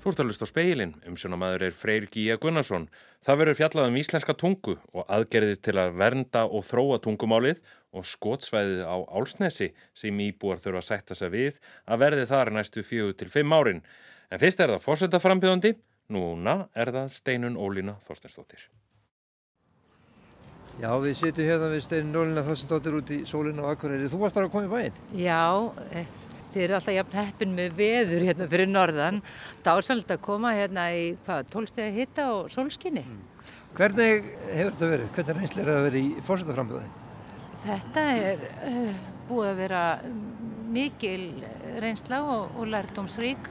Þú ert að hlusta á Spegilinn, umsjónarmaður Freyr Gígja Gunnarsson. Það verður fjallað íslenska tungu og aðgerðir til að vernda og þróa tungumálið og skotsvæðið á Álfsnesi sem íbúar þurfa að sætta sig við að verði þar næstu 4 til 5 árin. En fyrst það forsetaframbjóðandi, núna það Steinunn Ólína Þorsteinsdóttir. Já, við sitjum hérna við Steinunn Ólína Þorsteinsdóttir út í sólina á Akureyri. Þú varst bara að koma í bæinn? Já, þið eru alltaf jafn heppin með veður hérna fyrir norðan. Dásamlegt að koma hérna í 12 stiga hita og sólskini. Hvernig hefur þetta verið? Hvernig reynsla það verið í forsetaframbjóði? Þetta búið að vera mikil reynsla og lærdómsrík.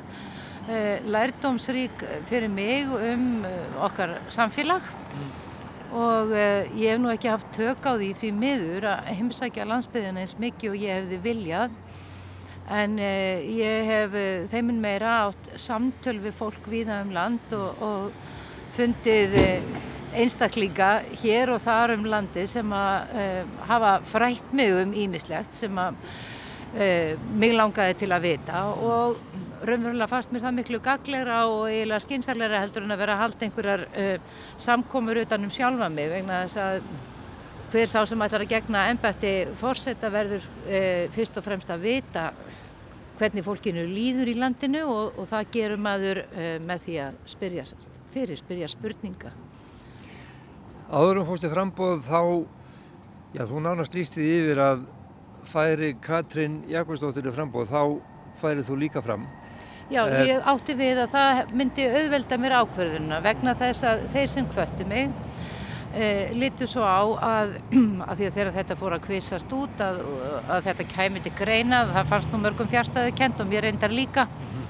Lærdómsrík fyrir mig okkar samfélag. Og ég hef nú ekki haft tök á því miður að heimsækja landsbyggðina eins mikið og ég hefði viljað. En ég hef þeiminn meira átt samtöl við fólk víða land og fundið einstaklinga hér og þar landið sem að hafa frætt mig ýmislegt sem að mig langaði til að vita og raunverulega fannst mér það miklu gagnlegra og eiginlega skynsamlegra heldur en að vera að halda einhverjar samkomur utan sjálfa mig vegna þess að hver sá sem ætlar að gegna embætti forseta verður fyrst og fremst að vita hvernig fólkinu líður í landinu og það gerir maður með því að spyrja spurninga. Áður fórstu framboð þá, þú nánast lýst því yfir að færi Katrín Jakobsdóttir framboð, þá færið þú líka fram. Já, ég átti við að það myndi auðvelda mér ákvörðunina vegna þess að þeir sem hvöttu mig litu svo á að því að þegar þetta fór að kvissast út að þetta kæmi til greina, það fannst nú mörgum fjarstæðukennt og mér reyndar líka.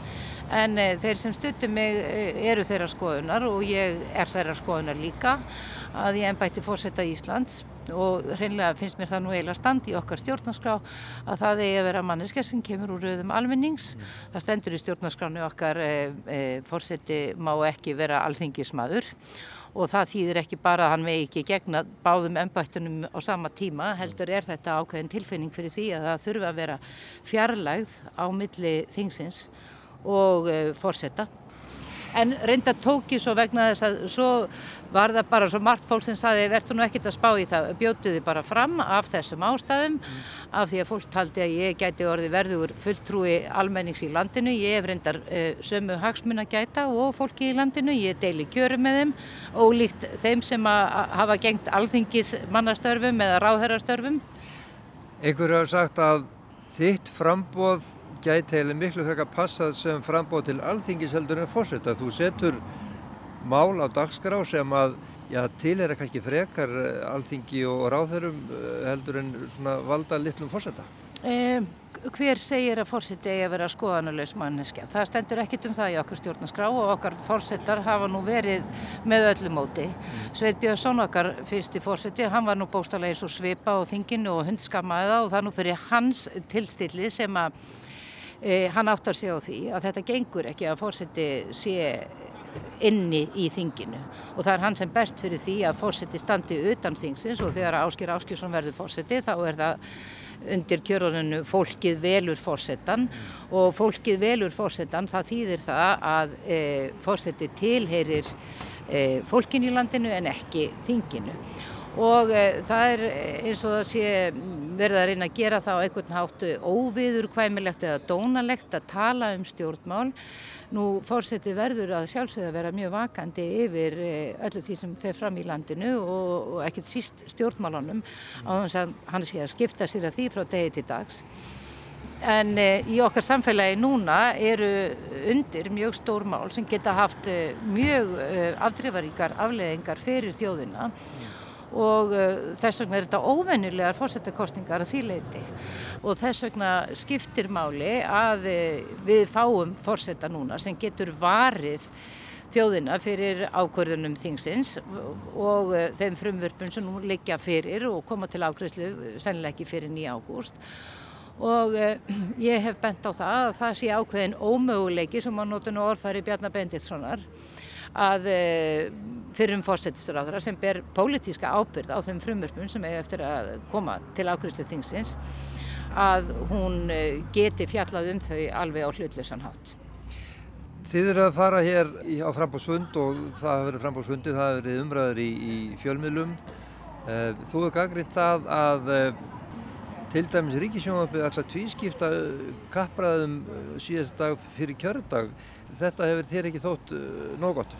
En þeir sem studdu mig eru þeirra skoðunar og ég þeirra skoðunar líka að ég embætti forseta Íslands og hreinlega finnst mér það nú eiginlega standi í okkar stjórnarskrá að það eigi að vera manneskja sem kemur úr röðum almennings. Það stendur í stjórnarskránu okkar forseti má ekki vera alþingismaður og það þýðir ekki bara að hann megi ekki gegna báðum embættunum á sama tíma, heldur þetta ákveðin tilfinning fyrir því að það þurfi að vera fjarlægð á milli þingsins og forseta. En reyndar tók ég svo vegna þess að svo var það bara svo margt fólk sem sagði vertu nú ekkert að spá í það, bjóddu þið bara fram af þessum ástæðum, af því að fólk taldi að ég gæti orðið verðugur fulltrúi almennings í landinu, ég hef reyndar sömu hagsmuna gæta og fólki í landinu, ég deili kjörum með þeim, ólíkt þeim sem hafa gegnt alþingismannastörfum eða ráðherrastörfum. Einhverju hafa sagt að þitt framboð gæti eiginlega miklu frekar passað sem framboð til alþingis heldur en forseta. Þú setur mál á dagskrá sem að tilheyra kannski frekar alþingi og ráðherrum heldur en svona valda litlum forseta. Hver segir að forseti eigi að vera skoðanalaus manneskja? Það stendur ekkert það í okkar stjórnarskrá og okkar forsetar hafa nú verið með öllu móti. Sveinn Björnsson, okkar fyrsti forseti, hann var nú bókstaflega eins og svipa á þinginu og hundskammaði það og það nú fyrir hans tilstilli sem að hann áttar sig á því að þetta gengur ekki að forseti sé inni í þinginu og það hann sem best fyrir því að forseti standi utan þingsins og þegar Ásgeir Ásgeirsson verður forseti þá það undir kjörorðinu fólkið velur forsetan og fólkið velur forsetan það þýðir það að forseti tilheyrir fólkinu í landinu en ekki þinginu. Og það eins og það sé verið að reyna að gera það á einhvern hátt óviðurkvæmilegt eða dónalegt að tala stjórnmál. Nú forseti verður að sjálfsögðu að vera mjög vakandi yfir öllu því sem fer fram í landinu og ekkert síst stjórnmálunum á þess að hann sé að skipta sér að því frá degi til dags. En í okkar samfélagi núna eru undir mjög stór mál sem geta haft mjög afdrifaríkar afleiðingar fyrir þjóðina. Og þess vegna þetta óvenjulegar forsetakosningar að því leyti og þess vegna skiptir máli að við fáum forseta núna sem getur varið þjóðina fyrir ákvörðunum þingsins og þeim frumvörpum sem nú liggja fyrir og koma til afgreiðslu sennilega ekki fyrir 9. ágúst. Og ég hef bent á það að það sé ákveðin ómöguleiki sem að nota nú orðfæri Bjarna Benediktssonar að fyrrum forsætisráðherra sem ber pólitíska ábyrgð á þeim frumvörpum sem eiga eftir að koma til afgreiðslu þingsins að hún geti fjallað þau alveg á hlutlausan hátt. Þið eru að fara hér á framboðsfund og það hafa verið framboðsfundir, það hafa verið umræður í fjölmiðlum. Þú hefur gagnrýnt það að til dæmis ríkissjónvarpið ætla að tvískipta kappræðum síðasta dag fyrir kjördag. Þetta hefur þér ekki þótt nógu gott?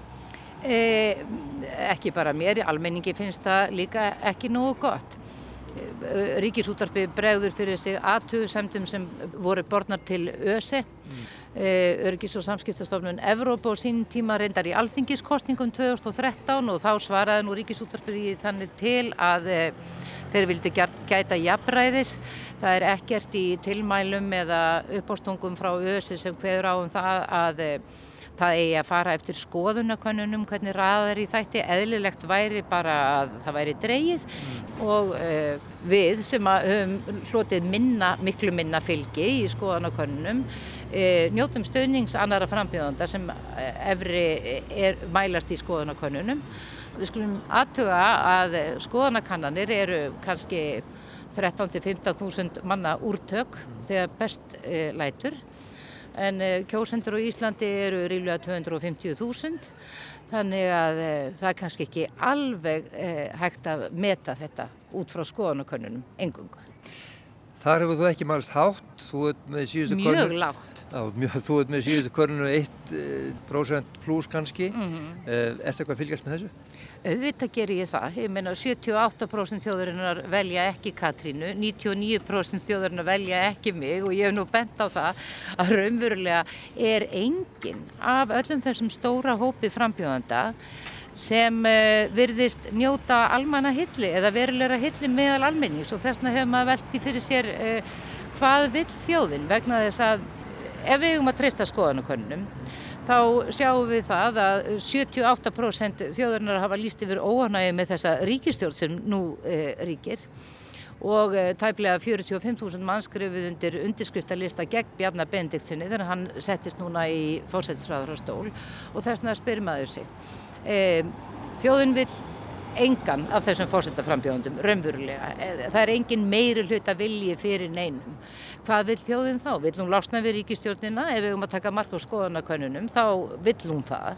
Ekki bara mér, almenningi finnst það líka ekki nógu gott. Ríkisútvarpið bregður fyrir sig athugasemdum sem voru bornar til ÖSE, Öryggis- og samskiptastofnun Evrópu á sínum tíma reyndar í alþingiskosningum 2013 og þá svaraði nú Ríkisútvarpið í þannig til að þeir vildu gæta jafnræðis. Það er ekkert í tilmælum eða uppástungum frá ÖSE sem kveður á það að það eigi að fara eftir skoðunarkönnunum hvernig raðar í þætti. Eðlilegt væri bara að það væri dregið og við sem höfum hlotið miklu minna fylgi í skoðunarkönnunum njótum stuðnings annarra frambjóðenda sem efri mælast í skoðunarkönnunum. Við skulum athuga að skoðunarkannanir eru kannski 13-15.000 manna úrtök þegar best lætur. En kjósendur á Íslandi eru ríflega 250.000, þannig að það er kannski ekki alveg hægt að meta þetta út frá skoðanakönnunum eingöngu. Þar hefur þú ekki mælst hátt, þú ert með síðustu könnun. Mjög lágt. Já, þú ert með síðustu könnunu 1% pluss kannski. Ertu eitthvað að fylgjast með þessu? Auðvitað geri ég það. Ég meina 78% þjóðarinnar velja ekki Katrínu, 99% þjóðarinnar velja ekki mig og ég hef nú bent á það að raunverulega er enginn af öllum þessum stóra hópi frambjóðenda sem virðist njóta almannahylli eða verulegra hylli meðal almennings og þess vegna hefur maður velt í fyrir sér hvað vill þjóðin vegna þess að ef við eigum að treysta skoðanakönnunum þá sjáum við það að 78% þjóðarinnar hafa lýst yfir óánægju með þessa ríkisstjórn sem nú ríkir og tæplega 45.000 manns skrifuðu undir undirskriftalista gegn Bjarna Benediktsyni þegar hann settist núna í forsætisráðherrastól og þess vegna spyr maður sig. Þjóðin vill engan af þessum forsetaframbjóðendum raunverulega. Það er engin meiri hluta vilji fyrir neinum. Hvað vill þjóðin þá? Vill hún losna við ríkisstjórnina? Ef við eigum að taka mark á skoðanakönnunum þá vill hún það.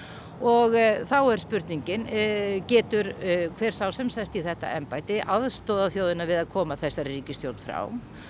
Og þá er spurningin, getur hver sá sem sest í þetta embætti aðstoða þjóðina við að koma þessari ríkisstjórn frá?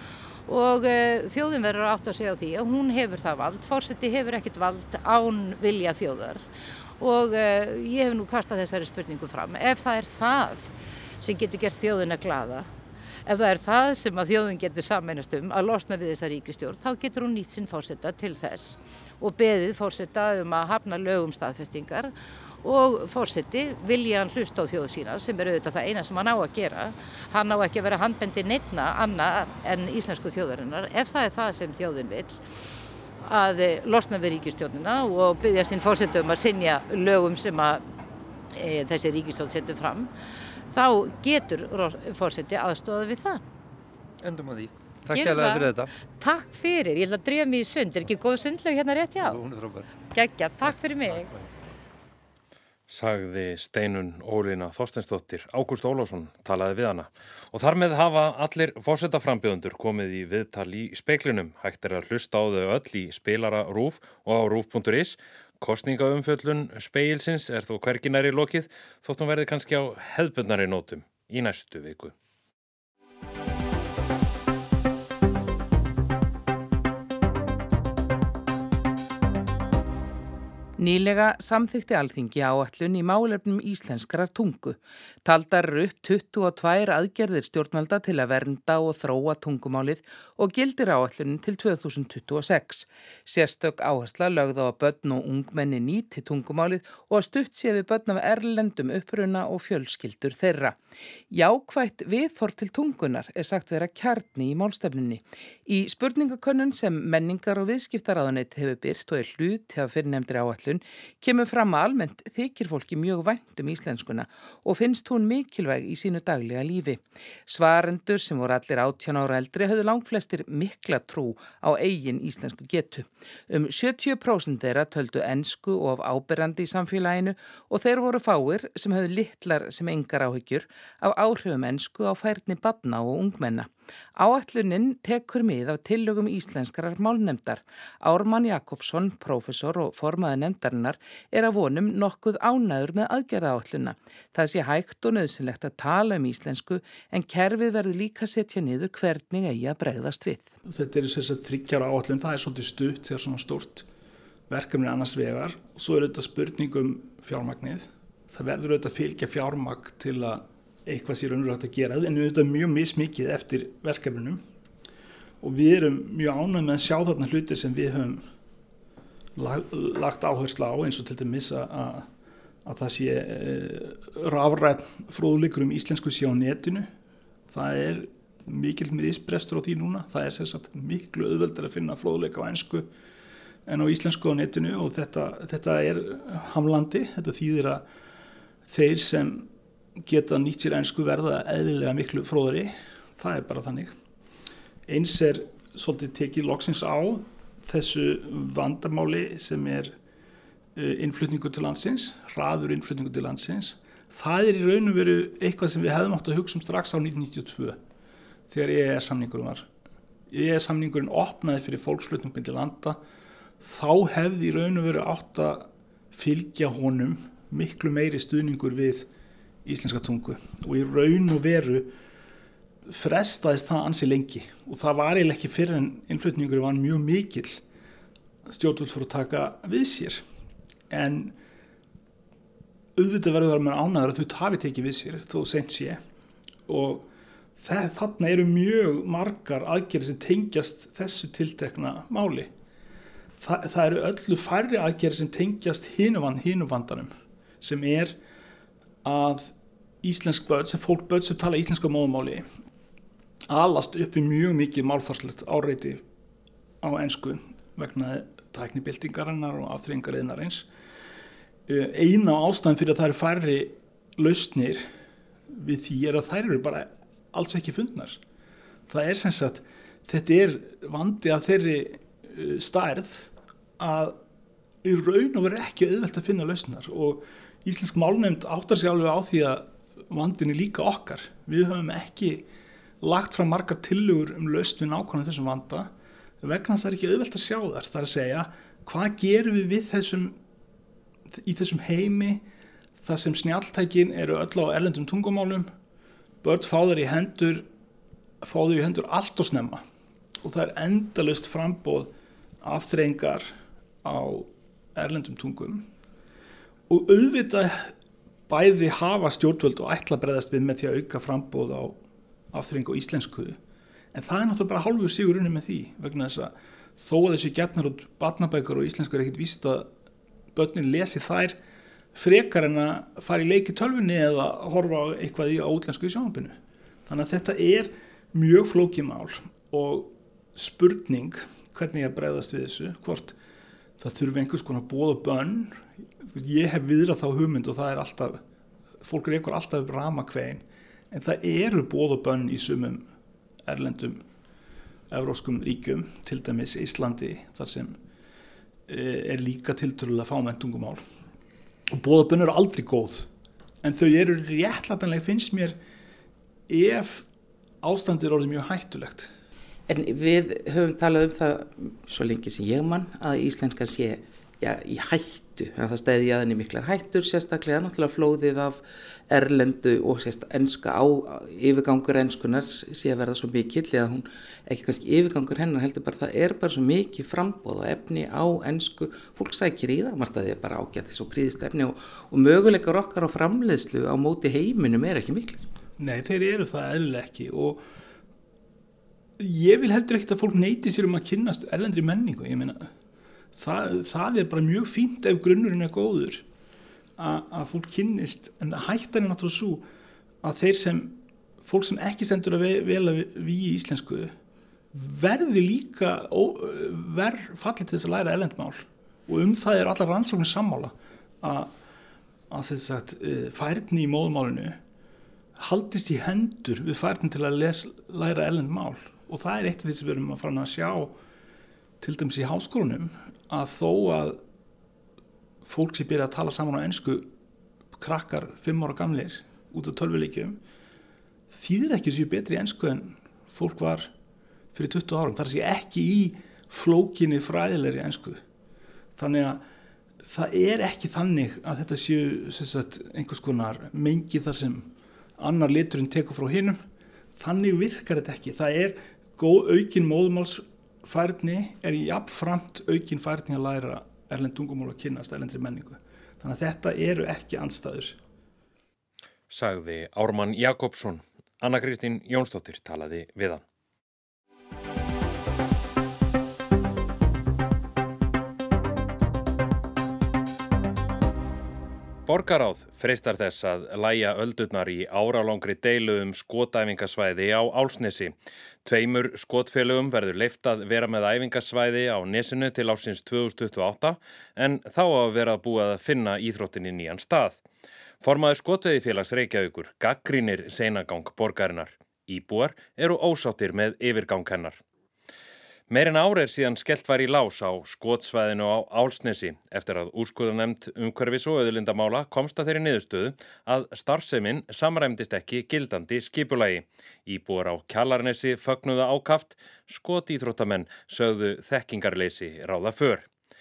Og þjóðin verður að átta sig á því að hún hefur það vald, forseti hefur ekkert vald án vilja þjóðar. Og ég hef nú kastað þessari spurningu fram. Ef það er það sem getur gert þjóðina glaða, ef það er það sem að þjóðin getur sameinast að losna við þessa ríkisstjórn, þá getur hún nýtt sinn forseta til þess og beðið forseta að hafna lögum staðfestingar og forseti vilji hann hlusta á þjóð sína sem er auðvitað það eina sem hann á að gera. Hann á ekki að vera handbendi neinna annað en íslensku þjóðarinnar. Ef það er það sem þjóðin vill, að losna við ríkisstjórnina og biðja sinn forseta að synja lögum sem að þessi ríkisstjórn setur fram, þá getur forseti aðstoða við það. Endum á því. Takk hérlega fyrir þetta. Takk fyrir. Ég ætla að drífa mig í sund. Er ekki góð sundlaug hérna rétt hjá? Hún er frábær. Geggjað. Takk fyrir mig. Sagði Steinunn Ólína Þorsteinsdóttir. Ágúst Ólafsson talaði við hana. Og þar með hafa allir forsetaframbjóðendur komið í viðtal í Speglinum. Hægt er að hlusta á þau öll í spilara RÚV og á RÚV.is. Kosningaumfjöllun Spegilsins er þó hvergi nærri lokið, þótt hún verði kannski á hefðbundnari nótum í næstu viku. Nýlega samþykkti Alþingi áætlun í málefnum íslenskrar tungu. Taldar eru upp 22 aðgerðir stjórnvalda til að vernda og þróa tungumálið og gildir áætlunin til 2026. Sérstök áhersla lögð á að börn og ungmenni nýti tungumálið og að stutt sé við börn af erlendum uppruna og fjölskyldur þeirra. Jákvætt viðhorf til tungunar er sagt vera kjarni í málstefnunni. Í spurningakönnun sem menningar- og viðskiptaráðuneytið hefur birt og er hluti af fyrrnefndri áætlun áætlun kemur fram að almennt þykir fólki mjög vænt íslenskuna og finnst hún mikilvæg í sínu daglega lífi. Svarendur sem voru allir 18 ára eldri höfðu langflestir mikla trú á eigin íslensku getu. 70% þeirra töldu ensku of áberandi í samfélaginu og þeir voru fáir sem höfðu litlar sem engar áhyggjur af áhrifum ensku á færni barna og ungmenna. Áætlunin tekur mið af tillögum íslenskrar málnefndar. Ármann Jakobsson, prófessor og formaður nefndarinnar, að vonum nokkuð ánægður með aðgerðaáætlunina. Það sé hægt og nauðsynlegt að tala íslensku en kerfið verður líka setja niður hvernig eigi að bregðast við. Þetta þess að 3 ára áætlun, það svolítið stutt þegar svona stórt verkefni annars vegar. Og svo þetta spurning fjármagnið. Það verður auðvitað fylgja fjármagn til að eitthvað sér raunverulegt að gera, en auðvitað mjög mismikið eftir verkefnunum og við erum mjög ánægð með að sjá þarna hluti sem við höfum lagt áherslu á, eins og til dæmis að það sé rafrænn fróðleikur íslensku sé á netinu. Það mikill misbrestur á því núna. Það sem sagt miklu auðveldar að finna fróðleik á ensku en á íslensku á netinu og þetta hamlandi. Þetta þýðir að þeir sem geta nýtt sér ensku verða eðlilega miklu fróðari. Það bara þannig. Eins svolítið tekið loksins á þessu vandamáli sem innflutningur til landsins, hraður innflutningur til landsins. Það í raun og veru eitthvað sem við hefðum átt að hugsa strax á 1992 þegar EES-samningurinn var. EES-samningurinn opnaði fyrir fólksflutning milli landa. Þá hefði í raun og veru átt að fylgja honum miklu meiri stuðningur við íslenska tungu og í raun og veru frestaðist það ansi lengi og það var eiginlega ekki fyrir en innflutningur var mjög mikill stjórnvöld fór að taka við sér en auðvitað verður maður ánægður að þau hafi tekið við sér þó seint sé og þarna eru mjög margar aðgerðir sem tengjast þessu tiltekna máli. Það eru öllu færri aðgerðir sem tengjast hinu vandanum sem að íslensk börn sem tala íslenska móðumáli alast upp við mjög mikið málfarslegt áreiti á ensku vegna tæknibyltingarinnar og afþreyingariðnarins. Eina ástæðan fyrir að það eru færri lausnir við því að þær eru bara alls ekki fundnar. Það sem sagt, þetta vandi af þeirri stærð að í raun og veru ekki auðvelt að finna lausnar og íslensk málnefnd áttar sig alveg á því að vandin líka okkar. Við höfum ekki lagt fram margar tillögur lausn við nákvæmlega þessum vanda vegna þess að það ekki auðvelt að sjá þar. Það að segja, hvað gerum við í þessum heimi þar sem snjalltækin eru öll á erlendum tungumálum, börn fá þau í hendur allt og snemma og það endalaust framboð afþreyingar á erlendum tungum. Og auðvitað bæði hafa stjórnvöld og ætla að bregðast við með því að auka framboð á afþreyingu á íslensku. En það náttúrulega bara hálfur sigurinn með því vegna þess að þó að þessi gefnar út barnabækur og íslensku ekkert víst að börnin lesi þær frekar en að fara í leik í tölvunni eða horfa á eitthvað á útlensku í sjónvarpinu. Þannig að þetta mjög flókið mál og spurning hvernig að bregðast við þessu, hvort það þurfi einhvers konar boð og bönn. Ég hef viðrað þá hugmynd og það alltaf, fólk rekur alltaf upp ramakvein, en það eru boð og bönn í sumum erlendum evrópskum ríkjum, til dæmis Íslandi, þar sem líka tiltölulega fámennt tungumál. Og boð og bönn eru aldrei góð, en þau eru réttlætanlega, finnst mér, ef ástandið orðið mjög hættulegt. En við höfum talað það svo lengi sem ég mann að íslenska sé í hættu, en það stæði að henni miklar hættur, sérstaklega náttúrulega flóðið af erlendu og enska á yfirgangur enskunar sé að verða svo mikill, eða hún ekki kannski yfirgangur hennar heldur bara, það bara svo mikið framboð og efni á ensku, fólk sækir í það, margt að þið bara ágæti svo príðislega efni og möguleikar okkar á framleiðslu á móti heiminum ekki miklir. Nei, þeir eru það eðlilega ekki og ég vil heldur ekkert að fólk neiti sér að kynnast erlendri menningu, ég meina það bara mjög fínt ef grunnurinn góður að fólk kynnist, en hættan náttúrulega svo að fólk sem ekki stendur að vel að við í íslensku verði líka fallið til þess að læra erlendmál og það er allar rannsóknir sammála að sem sagt, færni í móðurmálinu haldist í hendur við færni til að læra erlend mál og það er eitt af því sem við erum að fara að sjá til dæmis í háskólanum að þó að fólk sem byrja að tala saman á ensku krakkar 5 ára gamlir út á tölvuleikjum þýðir ekki séu betri í ensku en fólk var fyrir 20 árum, það sé ekki í flókinni fræðilegri ensku. Þannig að það er ekki þannig að þetta séu sagt, einhvers konar mengi þar sem annar liturinn tekur frá hinum. Þannig virkar þetta ekki. Það er góð aukin móðurmálsfærni er jafnframt aukin færni að læra erlend tungumál og kynnast erlendri menningu. Þannig að þetta eru ekki andstæður. Sagði Ármann Jakobsson. Anna Kristín Jónsdóttir talaði við hann. Borgarráð freistar þess að lægja öldurnar í áralangri deilu skotæfingasvæði á Álfsnesi. 2 skotfélögum verður leyft að vera með æfingasvæði á nesinu til ársins 2028 en þá að vera búið að finna íþróttinni nýjan stað. Formaður Skotveiðifélags Reykjavíkur gagnrýnir seinagang borgarinnar. Íbúar eru ósáttir með yfirgang hennar. Meir en ár síðan skellt var í lás á skotsvæðinu á Álfsnesi eftir að úrskurðarnefnd umhverfis- og auðlindamála komst að þeirri niðurstöðu að starfsemin samræmdist ekki gildandi skipulagi. Íbúar á Kjalarnesi fögnuðu ákaft, skotíþróttamenn sögðu þekkingarleysi ráða för.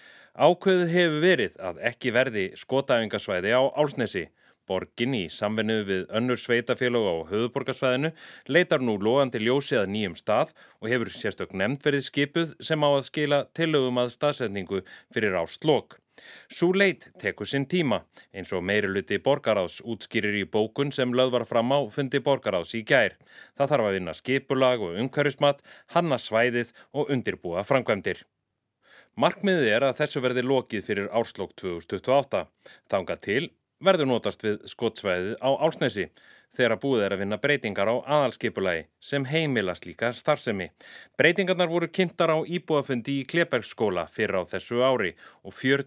Ákveðið hefur verið að ekki verði skotæfingasvæði á Álfsnesi. Borgin í samvinnu við önnur sveitafélög á höfuðborgarsvæðinu leitar nú logandi ljósi að nýjum stað og hefur sérstök nefnd verið skipuð sem á að skila tillögum að staðsetningu fyrir árslok. Sú leit tekur sinn tíma, eins og meirihluti borgarráðs útskýrir í bókun sem lögð var fram á fundi borgarráðs í gær. Það þarf að vinna skipulag og umhverfismat, hanna svæðið og undirbúa framkvæmdir. Markmiðið er að þessu verði lokið fyrir árslok 2028. Þangað til verður notast við skotsvæðið á Álfsnesi þegar búið er að vinna breytingar á aðalskipulagi sem heimila slíka starfsemi. Breytingarnar voru kynntar á íbúafundi í Klébergsskóla fyrr á þessu ári og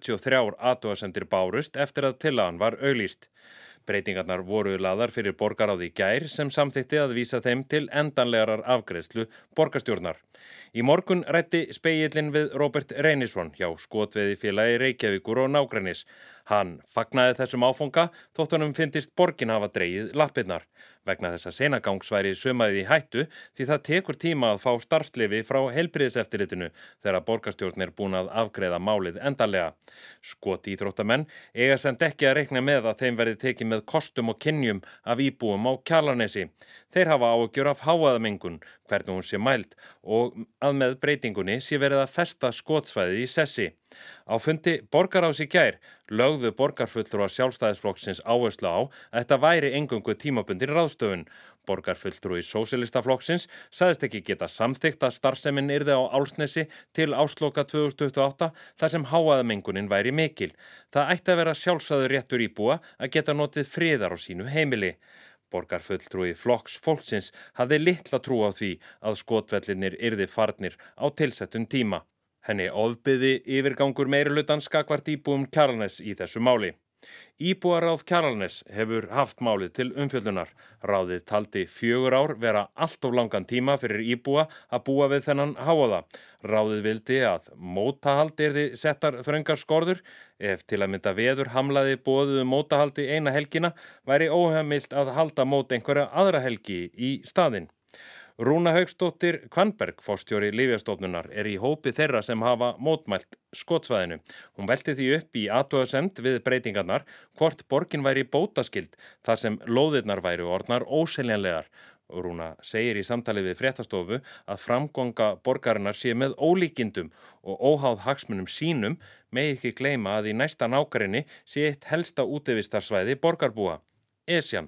43 athugasemdir bárust eftir að tillagan var auglýst. Breytingarnar voru lagðar fyrir borgarráð í gær sem samþykkti að vísa þeim til endanlegar afgreiðslu borgarstjórnar. Í morgun ræddi spegillinn við Róbert Reynisson hjá Skotveiðifélagi Reykjavíkur og nágrennis. Hann fagnaði þessum áfanga þótt honum fyndist borgin hafa dregið lappirnar. Vegna þess að seinagangs væri sumarið í hættu því það tekur tíma að fá starfsleyfi frá heilbrigðiseftirlitinu þegar borgarstjórn er búin að afgreiða málið endanlega. Skotíþróttamenn eiga samt ekki að reikna með að þeim verði tekið með kostum og kynjum af íbúum á Kjalarnesi. Þeir hafa áhyggjur af hávaðamengun, hvernig hún sé mæld og að með breytingunni sé verið að festa skotsvæðið í sessi. Á fundi borgarráðs í gær lögðu borgarfulltrúar Sjálfstæðisflokksins áherslu á að þetta væri eingöngu tímabundin ráðstöfun. Borgarfulltrúi Sósíalistaflokksins sagðist ekki geta samþykkt að starfsemin yrði á Álfsnesi til ársloka 2028 þar sem hávaðamengunin væri mikil. Það ætti að vera sjálfsagður réttur íbúa að geta notið friðar á sínu heimili. Borgarfulltrúi Flokks fólksins hafði litla trú á því að skotvellinir yrði farnir á tilsettum tíma. Henni ofbyði yfirgangur meirihlutans gagnvart íbúum Kjalarness í þessu máli. Íbúaráð Kjalarness hefur haft málið til umfjöllunar. Ráðið taldi 4 ár vera allt of langan tíma fyrir íbúa að búa við þennan hávaða. Ráðið vildi að mótahald yrði settar þröngar skorður. Ef til að mynda veður hamlaði boðuðu mótahaldi eina helgina væri óheimilt að halda mót einhverja aðra helgi í staðinn. Rúna Hauksdóttir Kvanberg, forstjóri Lyfjastofnunar, í hópi þeirra sem hafa mótmælt skotsvæðinu. Hún velti því upp í athugasemd við breytingarnar hvort borgin væri bótaskyld þar sem lóðirnar væri orðnar óseljanlegar. Rúna segir í samtali við fréttastofu að framganga borgarinnar sé með ólíkindum og óháð hagsmunum sínum megi ekki gleyma að í næsta nágrenni sé eitt helsta útivistarsvæði borgarbúa, Esjan.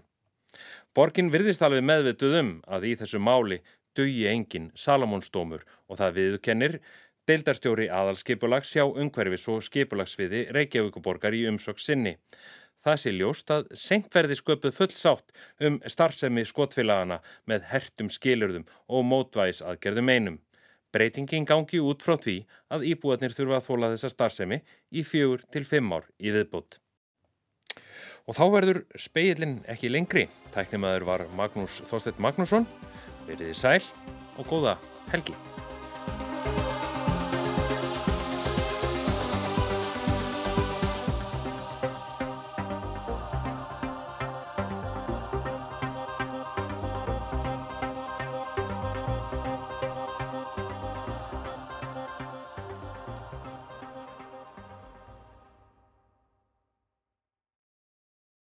Borgin virðist alveg meðvituð að í þessu máli dugi engin Salómonsdómur og það viðurkennir deildarstjóri aðalskipulags hjá umhverfis- og skipulagsviði Reykjavíkurborgar í umsögn sinni. Það sé ljóst að seint verði sköpuð full sátt starfsemi skotfélagana með hertum skilyrðum og mótvægisaðgerðum einum. Breytingin gangi út frá því að íbúarnir þurfa að þola þessa starfsemi í 4 til 5 ár í viðbót. Og þá verður spegillinn ekki lengri. Tæknimaður var Magnús Þorsteinn Magnússon. Verið sæl og góða helgi.